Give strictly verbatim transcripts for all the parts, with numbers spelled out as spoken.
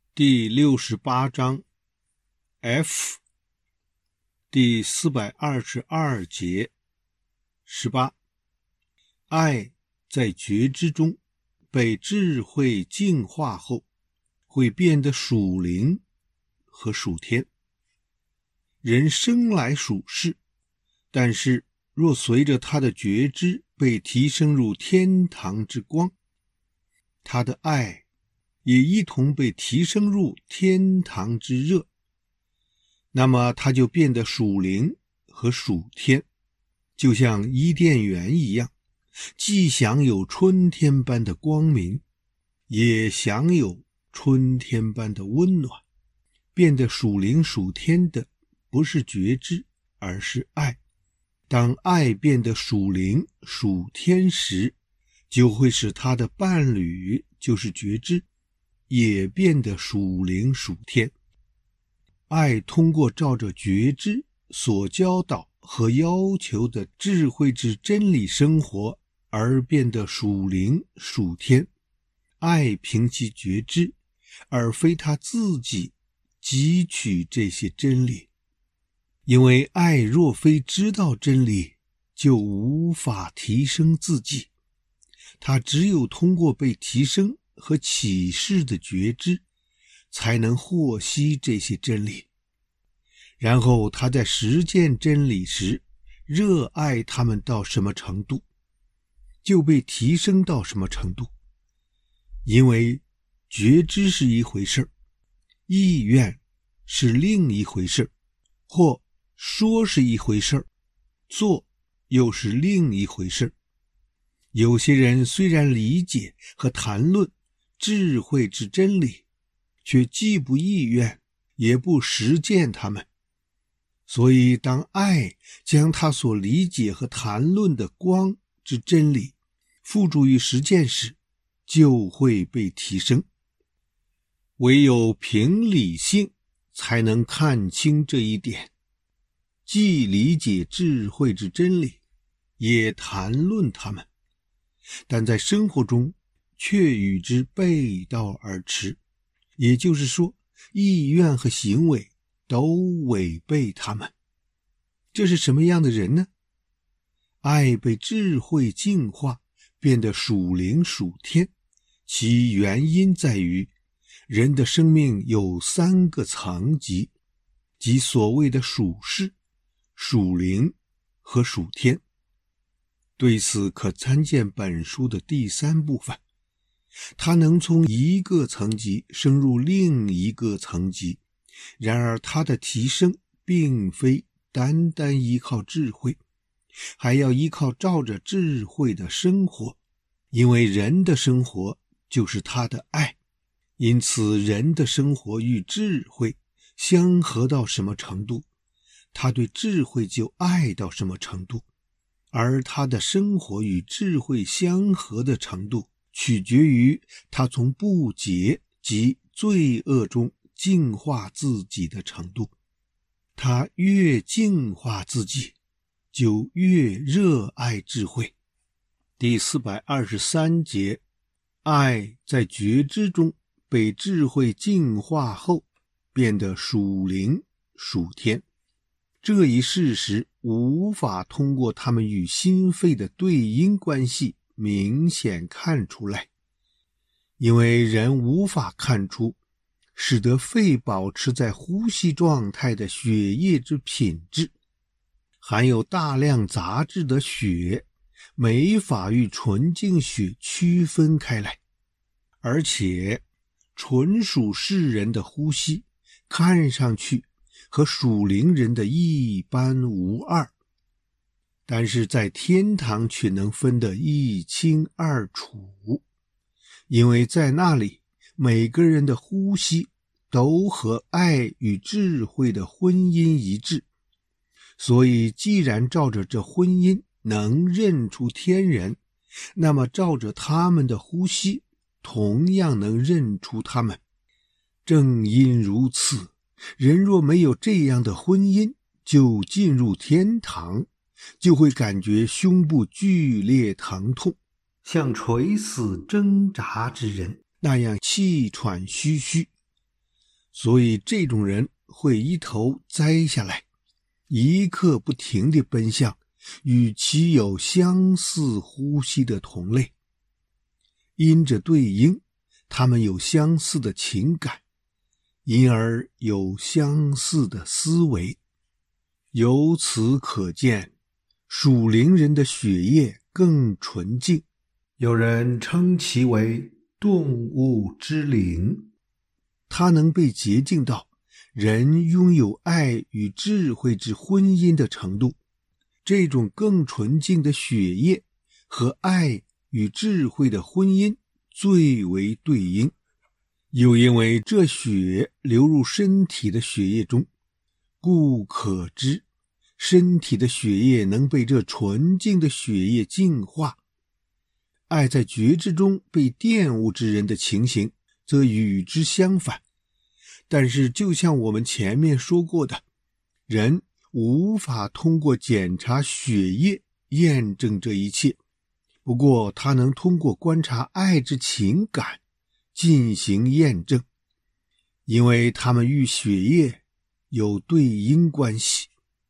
第六十八章 F 第四百二十二节十八，爱在觉知中被智慧净化后，会变得属灵和属天。人生来属世，但是若随着他的觉知被提升入天堂之光，他的爱也一同被提升入天堂之热，那么他就变得属灵和属天，就像伊甸园一样，既享有春天般的光明，也享有春天般的温暖。变得属灵属天的不是觉知，而是爱。当爱变得属灵属天时，就会使他的伴侣，就是觉知，也变得属灵属天。爱通过照着觉知所教导和要求的智慧之真理生活而变得属灵属天。爱凭其觉知，而非他自己汲取这些真理。因为爱若非知道真理，就无法提升自己。他只有通过被提升和启示的觉知，才能获悉这些真理。然后他在实践真理时，热爱他们到什么程度，就被提升到什么程度。因为觉知是一回事，意愿是另一回事，或说是一回事，做又是另一回事。有些人虽然理解和谈论智慧之真理，却既不意愿也不实践它们。所以当爱将他所理解和谈论的光之真理付诸于实践时，就会被提升。唯有凭理性才能看清这一点，既理解智慧之真理，也谈论它们，但在生活中却与之背道而驰，也就是说，意愿和行为都违背他们。这是什么样的人呢？爱被智慧净化，变得属灵属天，其原因在于人的生命有三个层级，即所谓的属世、属灵和属天。对此可参见本书的第三部分。它能从一个层级升入另一个层级，然而它的提升并非单单依靠智慧，还要依靠照着智慧的生活，因为人的生活就是他的爱。因此人的生活与智慧相合到什么程度，他对智慧就爱到什么程度，而他的生活与智慧相合的程度，取决于他从不洁及罪恶中净化自己的程度。他越净化自己，就越热爱智慧。第四百二十三节，爱在觉知中被智慧净化后，变得属灵属天。这一事实无法通过他们与心肺的对因关系明显看出来，因为人无法看出使得肺保持在呼吸状态的血液之品质。含有大量杂质的血没法与纯净血区分开来，而且纯属世人的呼吸看上去和属灵人的一般无二，但是在天堂却能分得一清二楚，因为在那里每个人的呼吸都和爱与智慧的婚姻一致。所以既然照着这婚姻能认出天人，那么照着他们的呼吸同样能认出他们。正因如此，人若没有这样的婚姻就进入天堂，就会感觉胸部剧烈疼痛，像垂死挣扎之人那样气喘吁吁。 所以这种人会一头栽下来，一刻不停地奔向与其有相似呼吸的同类。因着对应，他们有相似的情感，因而有相似的思维。由此可见，属灵人的血液更纯净，有人称其为动物之灵。它能被洁净到人拥有爱与智慧之婚姻的程度。这种更纯净的血液和爱与智慧的婚姻最为对应，又因为这血流入身体的血液中，故可知身体的血液能被这纯净的血液净化。爱在觉知中被玷污之人的情形则与之相反。但是就像我们前面说过的，人无法通过检查血液验证这一切，不过他能通过观察爱之情感进行验证，因为他们与血液有对应关系。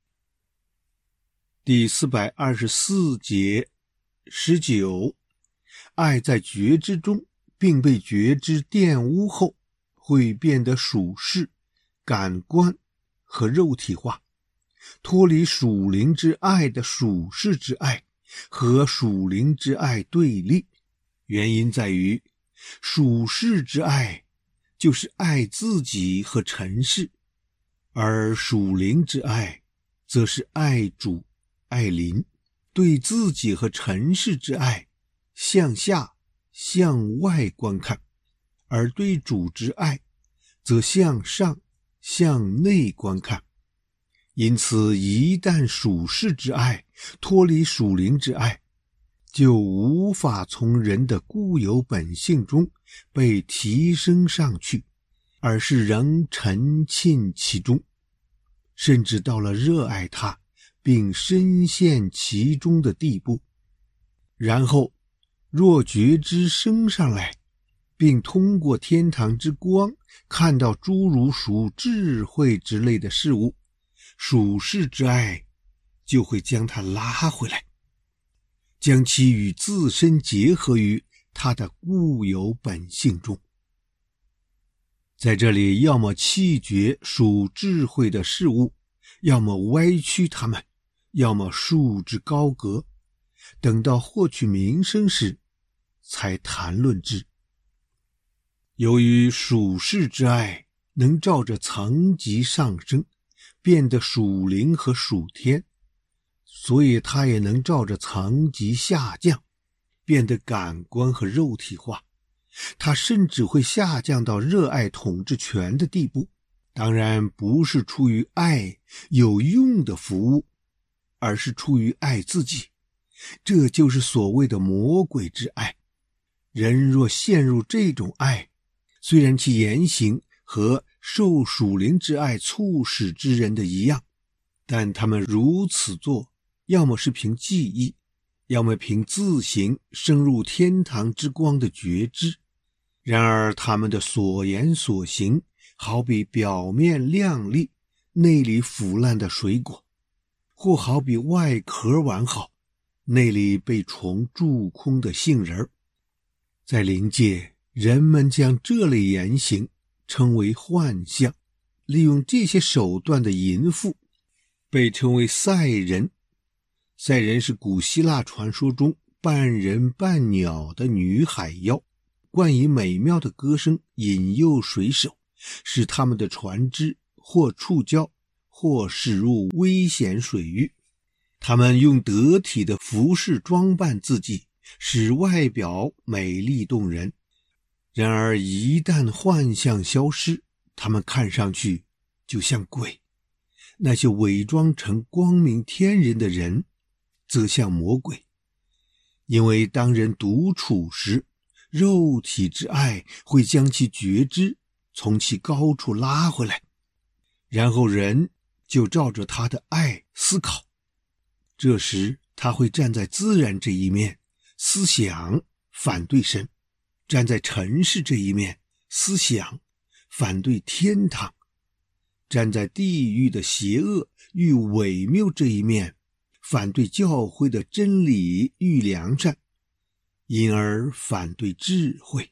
第四百二十四节十九，爱在觉知中并被觉知玷污后，会变得属世、感官和肉体化，脱离属灵之爱的属世之爱和属灵之爱对立。原因在于，属世之爱就是爱自己和尘世，而属灵之爱则是爱主、爱邻。对自己和尘世之爱向下、向外观看，而对主之爱则向上、向内观看。因此，一旦属世之爱脱离属灵之爱，就无法从人的固有本性中被提升上去，而是仍沉浸其中，甚至到了热爱它并深陷其中的地步。然后若觉知升上来，并通过天堂之光看到诸如属智慧之类的事物，属世之爱就会将它拉回来，将其与自身结合于它的固有本性中。在这里，要么弃绝属智慧的事物，要么歪曲它们，要么束之高阁，等到获取名声时才谈论之。由于属世之爱能照着层级上升，变得属灵和属天，所以它也能照着层级下降，变得感官和肉体化。它甚至会下降到热爱统治权的地步，当然不是出于爱有用的服务，而是出于爱自己。这就是所谓的魔鬼之爱。人若陷入这种爱，虽然其言行和受属灵之爱促使之人的一样，但他们如此做，要么是凭记忆，要么凭自行升入天堂之光的觉知。然而他们的所言所行，好比表面亮丽，内里腐烂的水果，或好比外壳完好，内里被虫蛀空的杏仁。在灵界，人们将这类言行称为幻象，利用这些手段的淫妇被称为赛人。赛人是古希腊传说中半人半鸟的女海妖，惯以美妙的歌声引诱水手，使他们的船只或触礁，或驶入危险水域。他们用得体的服饰装扮自己，使外表美丽动人。然而一旦幻象消失，他们看上去就像鬼。那些伪装成光明天人的人则像魔鬼。因为当人独处时，肉体之爱会将其觉知从其高处拉回来，然后人就照着他的爱思考。这时他会站在自然这一面，思想反对神；站在尘世这一面，思想反对天堂，站在地狱的邪恶与伪谬这一面，反对教会的真理与良善，因而反对智慧。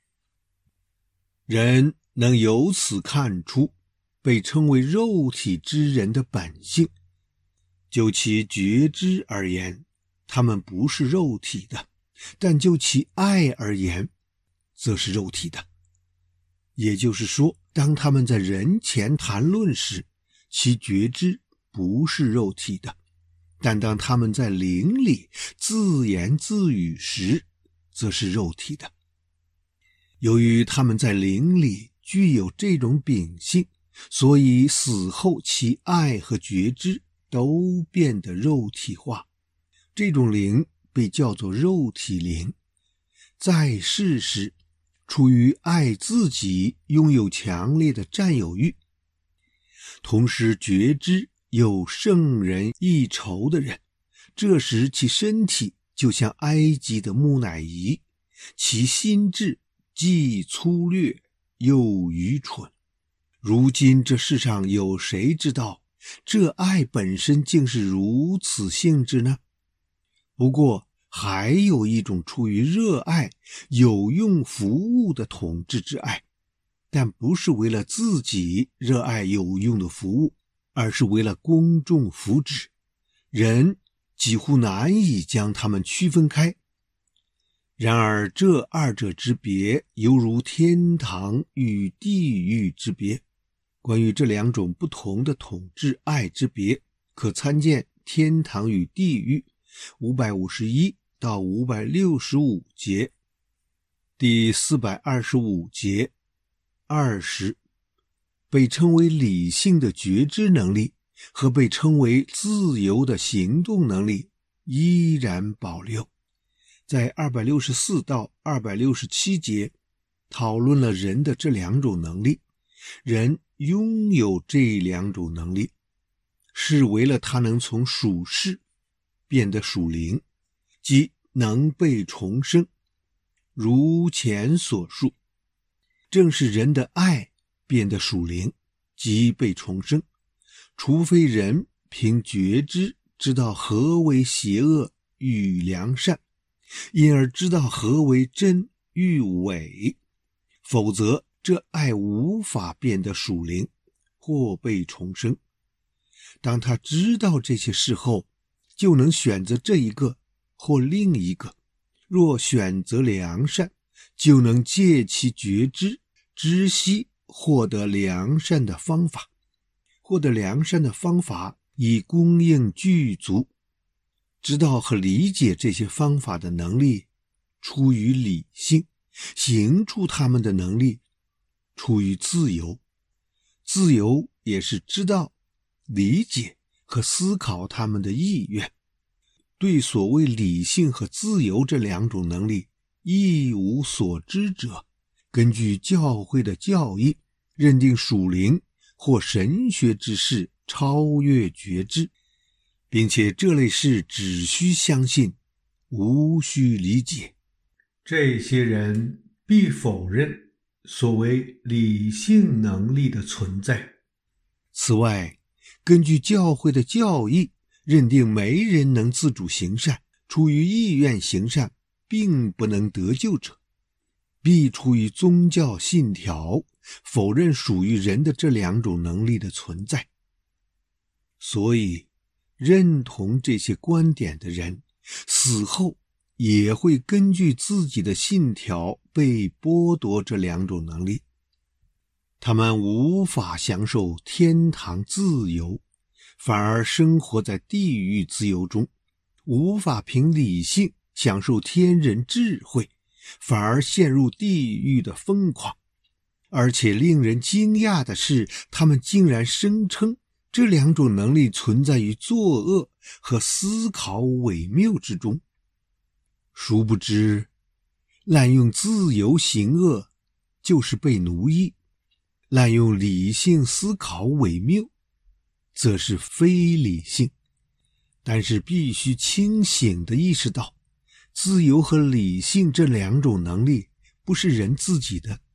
人能由此看出被称为肉体之人的本性。就其觉知而言，他们不是肉体的，但就其爱而言，则是肉体的。也就是说，当他们在人前谈论时，其觉知不是肉体的，但当他们在灵里自言自语时，则是肉体的。由于他们在灵里具有这种秉性，所以死后其爱和觉知都变得肉体化。这种灵被叫做肉体灵。在世时，出于爱自己拥有强烈的占有欲，同时觉知有圣人一筹的人，这时其身体就像埃及的木乃伊，其心智既粗略又愚蠢。如今这世上有谁知道这爱本身竟是如此性质呢？不过还有一种出于热爱有用服务的统治之爱，但不是为了自己热爱有用的服务，而是为了公众福祉。人几乎难以将它们区分开。然而这二者之别犹如天堂与地狱之别。关于这两种不同的统治爱之别，可参见《天堂与地狱》五百五十一到五百六十五节。第四百二十五节二十，被称为理性的觉知能力和被称为自由的行动能力依然保留。在二百六十四到二百六十七节讨论了人的这两种能力。人拥有这两种能力，是为了他能从属世变得属灵，即能被重生。如前所述，正是人的爱变得属灵，即被重生。除非人凭觉知知道何为邪恶与良善，因而知道何为真与伪，否则这爱无法变得属灵或被重生。当他知道这些事后，就能选择这一个或另一个。若选择良善，就能借其觉知知悉获得良善的方法。获得良善的方法已供应具足。知道和理解这些方法的能力出于理性，行出他们的能力出于自由。自由也是知道、理解和思考他们的意愿。对所谓理性和自由这两种能力一无所知者，根据教会的教义，认定属灵或神学之事超越觉知，并且这类事只需相信，无需理解。这些人必否认所谓理性能力的存在。此外，根据教会的教义，认定没人能自主行善，出于意愿行善并不能得救者，必出于宗教信条否认属于人的这两种能力的存在。所以认同这些观点的人死后也会根据自己的信条被剥夺这两种能力。他们无法享受天堂自由，反而生活在地狱自由中，无法凭理性享受天人智慧，反而陷入地狱的疯狂。而且令人惊讶的是，他们竟然声称这两种能力存在于作恶和思考伪谬之中。殊不知，滥用自由行恶就是被奴役，滥用理性思考伪谬则是非理性。但是必须清醒地意识到，自由和理性这两种能力不是人自己的，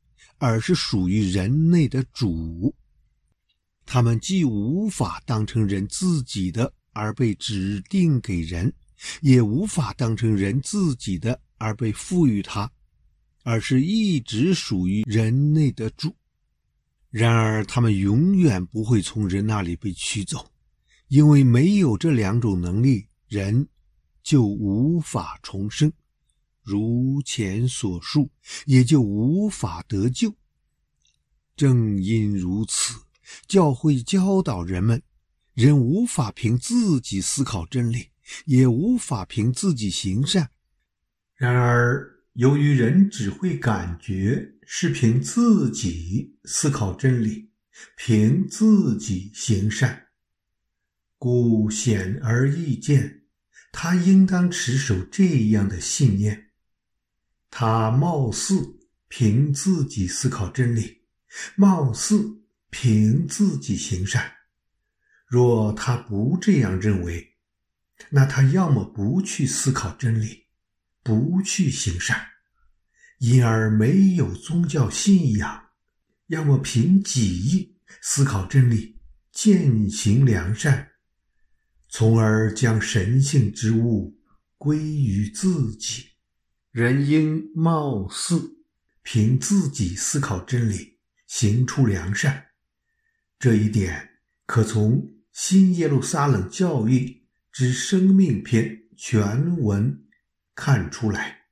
而是属于人类的主。他们既无法当成人自己的而被指定给人，也无法当成人自己的而被赋予他，而是一直属于人类的主。然而他们永远不会从人那里被取走，因为没有这两种能力，人就无法重生，如前所述，也就无法得救。正因如此，教会教导人们，人无法凭自己思考真理，也无法凭自己行善。然而由于人只会感觉是凭自己思考真理，凭自己行善，故显而易见，他应当持守这样的信念：他貌似凭自己思考真理，貌似凭自己行善。若他不这样认为，那他要么不去思考真理，不去行善，因而没有宗教信仰；要么凭己意思考真理，践行良善，从而将神性之物归于自己。人应貌似凭自己思考真理，行出良善。这一点可从新耶路撒冷教义之生命篇全文看出来。